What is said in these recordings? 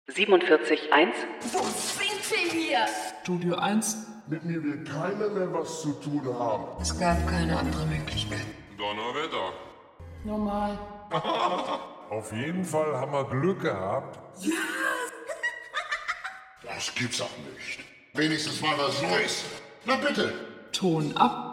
47.1. Wo sind wir hier? Studio 1. Mit mir will keiner mehr was zu tun haben. Es gab keine andere Möglichkeit. Donnerwetter. Normal. Auf jeden Fall haben wir Glück gehabt. Das gibt's auch nicht. Wenigstens mal was Neues. Na bitte. Ton ab.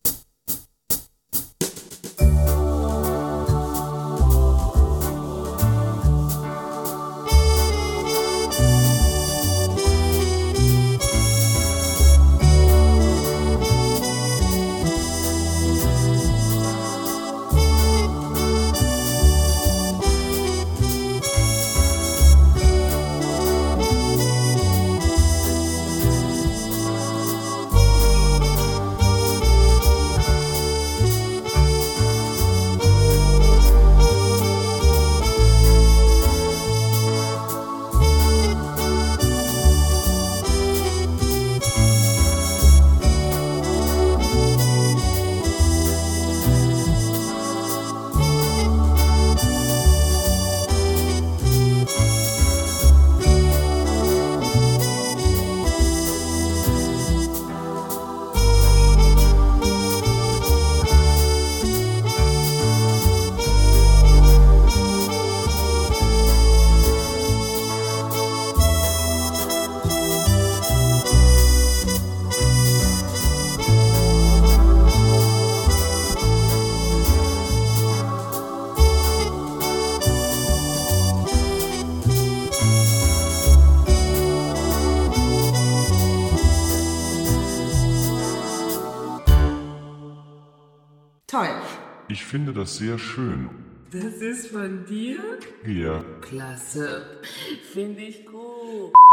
Toll. Ich finde das sehr schön. Das ist von dir? Hier. Klasse. Finde ich gut.